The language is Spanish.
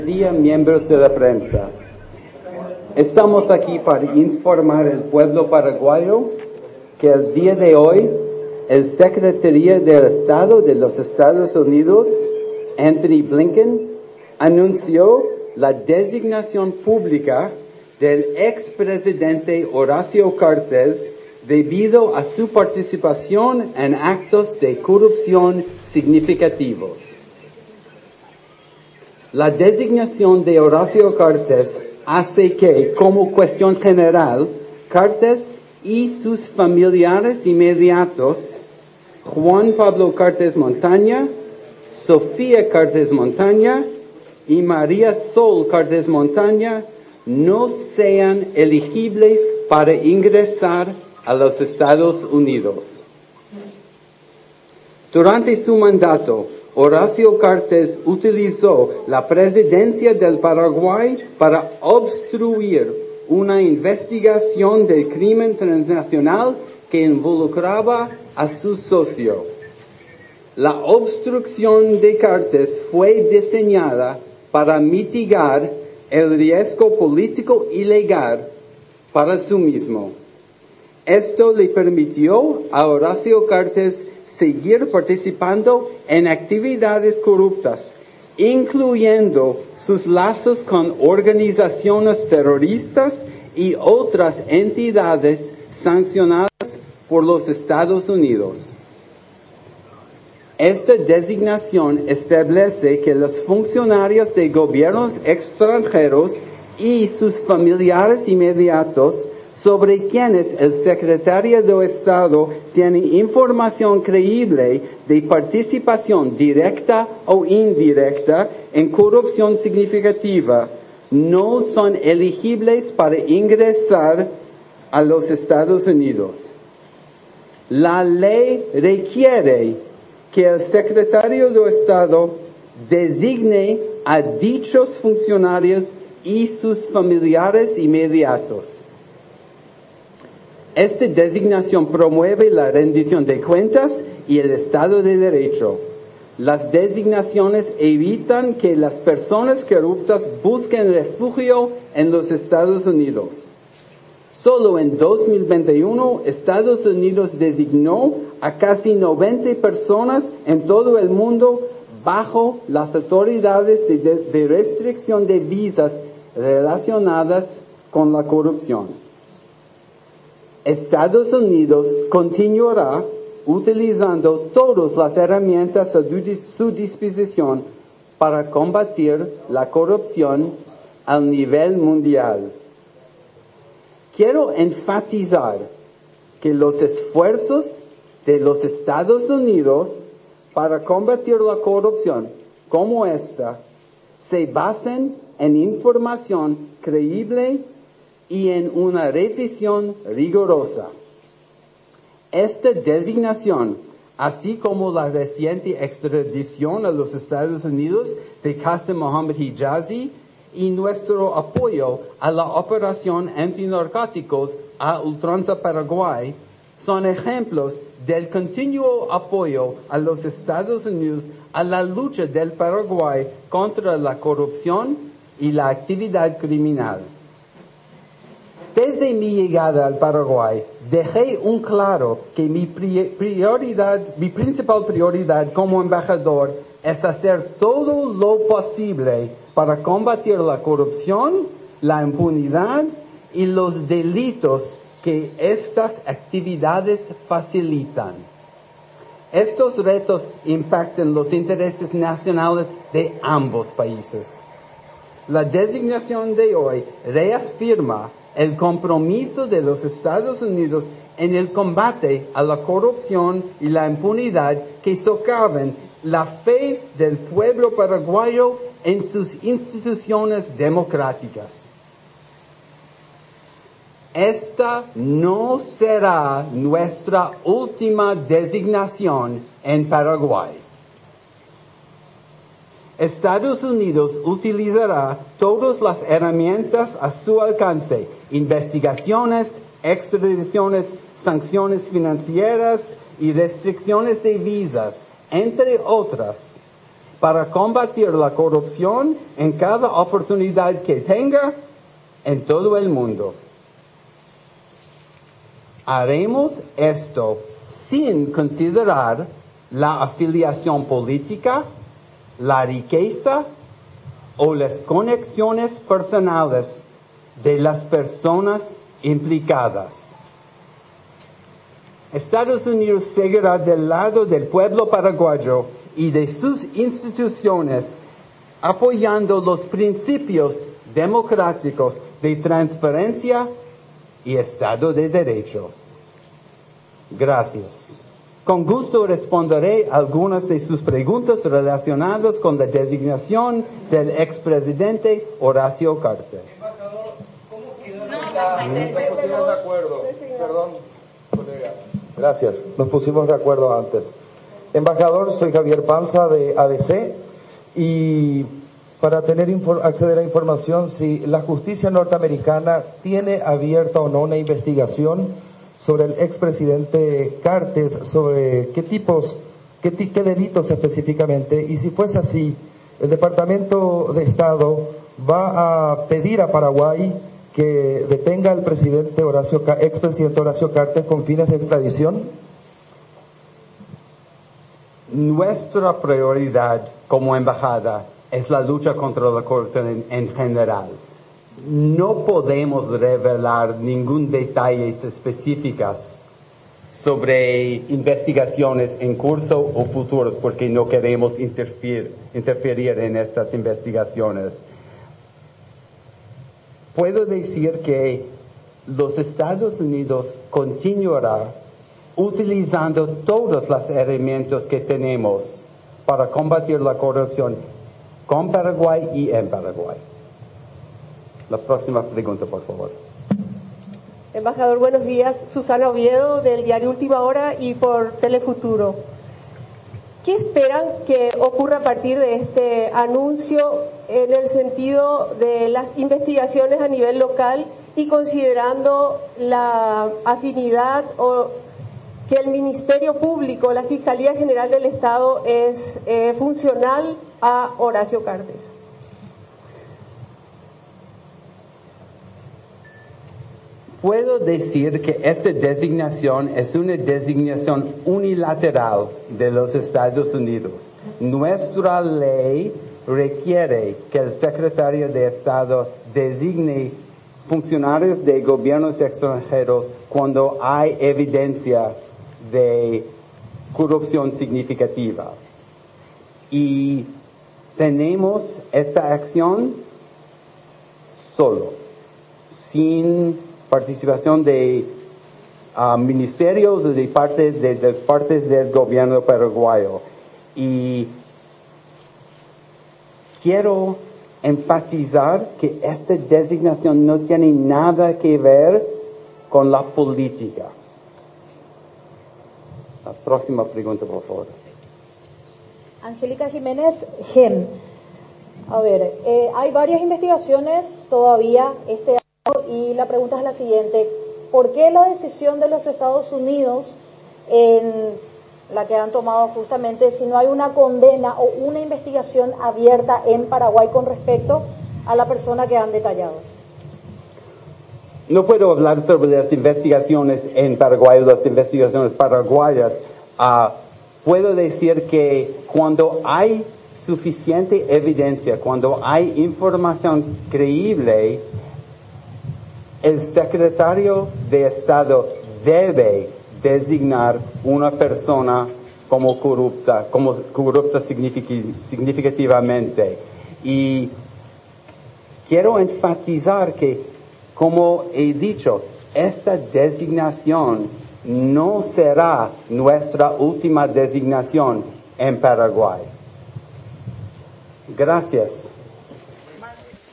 Día, miembros de la prensa. Estamos aquí para informar al pueblo paraguayo que el día de hoy el Secretario del Estado de los Estados Unidos, Anthony Blinken, anunció la designación pública del expresidente Horacio Cartes debido a su participación en actos de corrupción significativos. La designación de Horacio Cartes hace que, como cuestión general, Cartes y sus familiares inmediatos, Juan Pablo Cartes Montaña, Sofía Cartes Montaña y María Sol Cartes Montaña, no sean elegibles para ingresar a los Estados Unidos. Durante su mandato, Horacio Cartes utilizó la presidencia del Paraguay para obstruir una investigación del crimen transnacional que involucraba a su socio. La obstrucción de Cartes fue diseñada para mitigar el riesgo político y legal para sí mismo. Esto le permitió a Horacio Cartes seguir participando en actividades corruptas, incluyendo sus lazos con organizaciones terroristas y otras entidades sancionadas por los Estados Unidos. Esta designación establece que los funcionarios de gobiernos extranjeros y sus familiares inmediatos sobre quienes el secretario de Estado tiene información creíble de participación directa o indirecta en corrupción significativa, no son elegibles para ingresar a los Estados Unidos. La ley requiere que el secretario de Estado designe a dichos funcionarios y sus familiares inmediatos. Esta designación promueve la rendición de cuentas y el Estado de Derecho. Las designaciones evitan que las personas corruptas busquen refugio en los Estados Unidos. Solo en 2021, Estados Unidos designó a casi 90 personas en todo el mundo bajo las autoridades de restricción de visas relacionadas con la corrupción. Estados Unidos continuará utilizando todas las herramientas a su disposición para combatir la corrupción al nivel mundial. Quiero enfatizar que los esfuerzos de los Estados Unidos para combatir la corrupción como esta se basan en información creíble y en una revisión rigurosa. Esta designación, así como la reciente extradición a los Estados Unidos de Qasem Mohammed Hijazi y nuestro apoyo a la operación antinarcóticos a ultranza Paraguay, son ejemplos del continuo apoyo a los Estados Unidos a la lucha del Paraguay contra la corrupción y la actividad criminal. Desde mi llegada al Paraguay, dejé un claro que mi principal prioridad como embajador es hacer todo lo posible para combatir la corrupción, la impunidad y los delitos que estas actividades facilitan. Estos retos impactan los intereses nacionales de ambos países. La designación de hoy reafirma el compromiso de los Estados Unidos en el combate a la corrupción y la impunidad que socavan la fe del pueblo paraguayo en sus instituciones democráticas. Esta no será nuestra última designación en Paraguay. Estados Unidos utilizará todas las herramientas a su alcance: investigaciones, extradiciones, sanciones financieras y restricciones de visas, entre otras, para combatir la corrupción en cada oportunidad que tenga en todo el mundo. Haremos esto sin considerar la afiliación política, la riqueza o las conexiones personales de las personas implicadas. Estados Unidos seguirá del lado del pueblo paraguayo y de sus instituciones, apoyando los principios democráticos de transparencia y Estado de Derecho. Gracias. Con gusto responderé algunas de sus preguntas relacionadas con la designación del expresidente Horacio Cartes. Embajador, ¿cómo quedaron? Nos pusimos de acuerdo. Perdón, colega. Gracias, nos pusimos de acuerdo antes. Embajador, soy Javier Panza de ABC y para acceder a información si la justicia norteamericana tiene abierta o no una investigación sobre el expresidente Cartes, sobre qué delitos específicamente, y si fuese así, el Departamento de Estado va a pedir a Paraguay que detenga al expresidente Horacio Cartes con fines de extradición. Nuestra prioridad como embajada es la lucha contra la corrupción en general. No podemos revelar ningún detalle específicos sobre investigaciones en curso o futuros porque no queremos interferir en estas investigaciones. Puedo decir que los Estados Unidos continuará utilizando todas las herramientas que tenemos para combatir la corrupción con Paraguay y en Paraguay. La próxima pregunta, por favor. Embajador, buenos días. Susana Oviedo, del diario Última Hora y por Telefuturo. ¿Qué esperan que ocurra a partir de este anuncio en el sentido de las investigaciones a nivel local y considerando la afinidad o que el Ministerio Público, la Fiscalía General del Estado es funcional a Horacio Cartes? Puedo decir que esta designación es una designación unilateral de los Estados Unidos. Nuestra ley requiere que el secretario de Estado designe funcionarios de gobiernos extranjeros cuando hay evidencia de corrupción significativa. Y tenemos esta acción solo, sin participación de ministerios de partes del gobierno paraguayo. Y quiero enfatizar que esta designación no tiene nada que ver con la política. La próxima pregunta, por favor. Angélica Jiménez, GEM. A ver, hay varias investigaciones todavía este año y la pregunta es la siguiente. ¿Por qué la decisión de los Estados Unidos en la que han tomado justamente si no hay una condena o una investigación abierta en Paraguay con respecto a la persona que han detallado? No puedo hablar sobre las investigaciones en Paraguay o las investigaciones paraguayas. Puedo decir que cuando hay suficiente evidencia, cuando hay información creíble, el secretario de Estado debe designar una persona como corrupta significativamente. Y quiero enfatizar que, como he dicho, esta designación no será nuestra última designación en Paraguay. Gracias.